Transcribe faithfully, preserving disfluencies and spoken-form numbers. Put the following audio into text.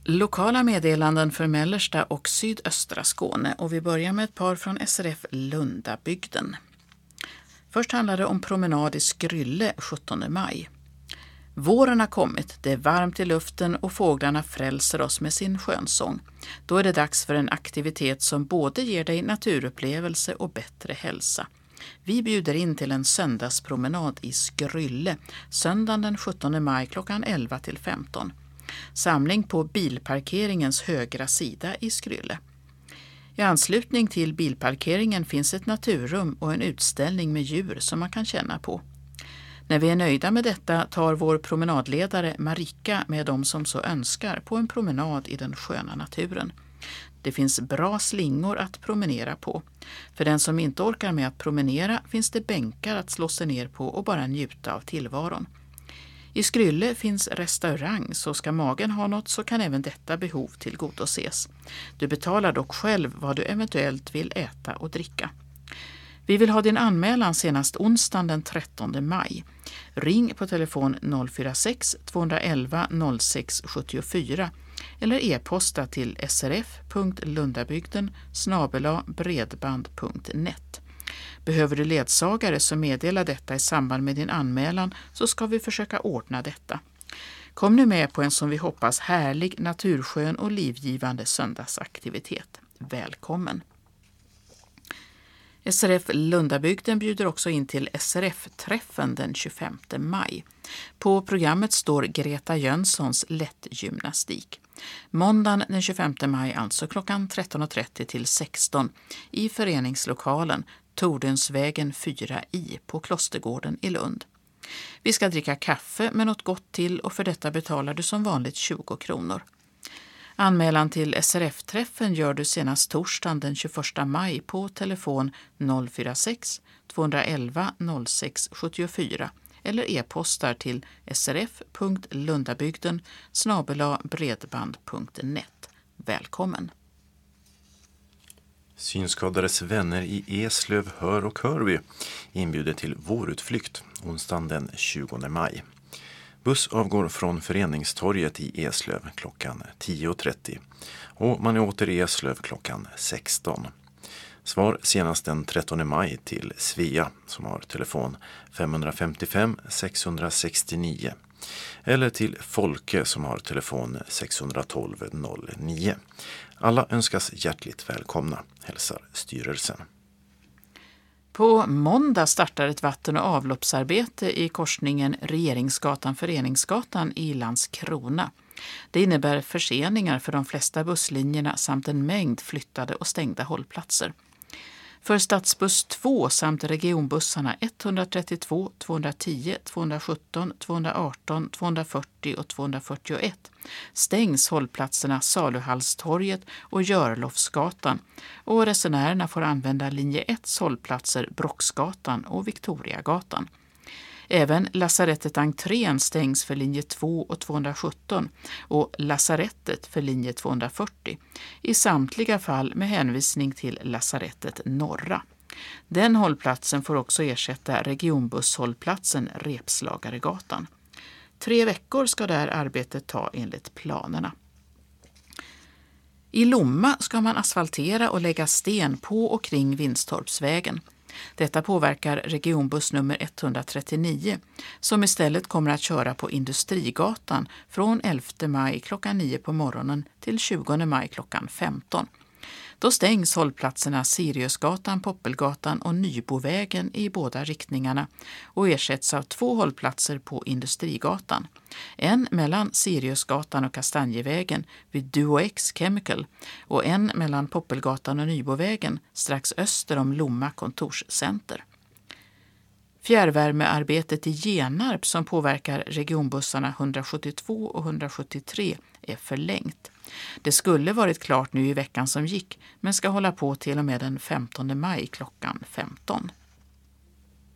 Lokala meddelanden för mellersta och sydöstra Skåne, och vi börjar med ett par från S R F Lundabygden. Först handlar det om promenad i Skrylle sjuttonde maj. Våren har kommit, det är varmt i luften och fåglarna frälser oss med sin skönsång. Då är det dags för en aktivitet som både ger dig naturupplevelse och bättre hälsa. Vi bjuder in till en söndagspromenad i Skrylle, söndagen den sjuttonde maj klockan elva till femton. Samling på bilparkeringens högra sida i Skrylle. I anslutning till bilparkeringen finns ett naturrum och en utställning med djur som man kan känna på. När vi är nöjda med detta tar vår promenadledare Marika med dem som så önskar på en promenad i den sköna naturen. Det finns bra slingor att promenera på. För den som inte orkar med att promenera finns det bänkar att slå sig ner på och bara njuta av tillvaron. I Skrylle finns restaurang, så ska magen ha något så kan även detta behov tillgodoses. Du betalar dock själv vad du eventuellt vill äta och dricka. Vi vill ha din anmälan senast onsdagen den trettonde maj. Ring på telefon noll fyra sex två ett ett noll sex sju fyra eller e-posta till srf punkt lundabygden snabel-a bredband punkt net. Behöver du ledsagare så meddela detta i samband med din anmälan så ska vi försöka ordna detta. Kom nu med på en som vi hoppas härlig, naturskön och livgivande söndagsaktivitet. Välkommen! S R F Lundabygden bjuder också in till S R F-träffen den tjugofemte maj. På programmet står Greta Jönssons lättgymnastik. Måndagen den tjugofemte maj, alltså klockan tretton trettio till sexton i föreningslokalen Tordensvägen fyra i på Klostergården i Lund. Vi ska dricka kaffe med något gott till och för detta betalar du som vanligt tjugo kronor. Anmälan till S R F-träffen gör du senast torsdagen den tjugoförsta maj på telefon noll fyra sex två ett ett noll sex sju fyra eller e-postar till srf punkt lundabygden snabel-a bredband punkt net. Välkommen! Synskadades vänner i Eslöv, Hör och Hörby inbjuder till vårutflykt onsdagen den tjugonde maj. Buss avgår från Föreningstorget i Eslöv klockan tio trettio och man är åter i Eslöv klockan sexton. Svar senast den trettonde maj till Svea som har telefon fem fem fem sex sex nio eller till Folke som har telefon sex ett två noll nio. Alla önskas hjärtligt välkomna, hälsar styrelsen. På måndag startar ett vatten- och avloppsarbete i korsningen Regeringsgatan-Föreningsgatan i Landskrona. Det innebär förseningar för de flesta busslinjerna samt en mängd flyttade och stängda hållplatser. För stadsbuss två samt regionbussarna etthundratrettiotvå, tvåhundratio, tvåhundrasjutton, tvåhundraarton, tvåhundrafyrtio och tvåhundrafyrtioett stängs hållplatserna Saluhallstorget och Görlofsgatan och resenärerna får använda linje ett hållplatser Brocksgatan och Victoriagatan. Även lasarettet entrén stängs för linje två och tvåhundrasjutton och lasarettet för linje tvåhundrafyrtio, i samtliga fall med hänvisning till lasarettet norra. Den hållplatsen får också ersätta regionbusshållplatsen Repslagaregatan. Tre veckor ska det här arbetet ta enligt planerna. I Lomma ska man asfaltera och lägga sten på och kring Vinstorpsvägen. Detta påverkar regionbuss nummer etthundratrettionio som istället kommer att köra på Industrigatan från elfte maj klockan nio på morgonen till tjugonde maj klockan femton. Då stängs hållplatserna Siriusgatan, Poppelgatan och Nybovägen i båda riktningarna och ersätts av två hållplatser på Industrigatan. En mellan Siriusgatan och Kastanjevägen vid Duo-X Chemical och en mellan Poppelgatan och Nybovägen strax öster om Lomma kontorscenter. Fjärrvärmearbetet i Genarp som påverkar regionbussarna hundrasjuttiotvå och hundrasjuttiotre är förlängt. Det skulle varit klart nu i veckan som gick men ska hålla på till och med den femtonde maj klockan femton.